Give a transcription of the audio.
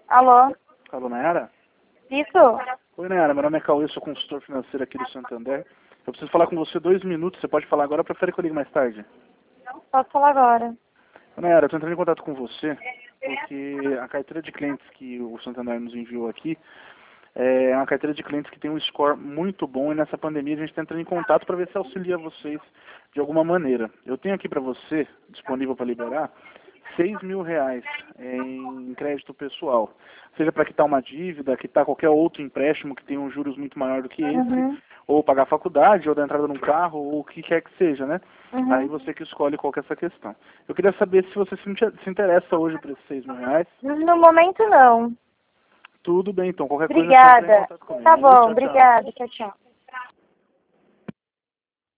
Alô? Alô, Nayara? Isso? Oi, Nayara. Meu nome é Cauê, sou consultor financeiro aqui do Santander. Eu preciso falar com você 2 minutos. Você pode falar agora ou prefere que eu ligue mais tarde? Posso falar agora. Nayara, eu estou entrando em contato com você porque a carteira de clientes que o Santander nos enviou aqui é uma carteira de clientes que tem um score muito bom e nessa pandemia a gente está entrando em contato para ver se auxilia vocês de alguma maneira. Eu tenho aqui para você, disponível para liberar, R$ 6.000 em crédito pessoal. Seja para quitar uma dívida, quitar qualquer outro empréstimo que tenha um juros muito maior do que esse, ou pagar a faculdade, ou dar entrada num carro, ou o que quer que seja, né? Aí você que escolhe qual que é essa questão. Eu queria saber se você se interessa hoje por esses R$ 6.000. No momento, não. Tudo bem, então. Qualquer coisa você entra em Obrigada. contato comigo. Tá bom, Tchau, tchau. obrigada. Tchau, tchau.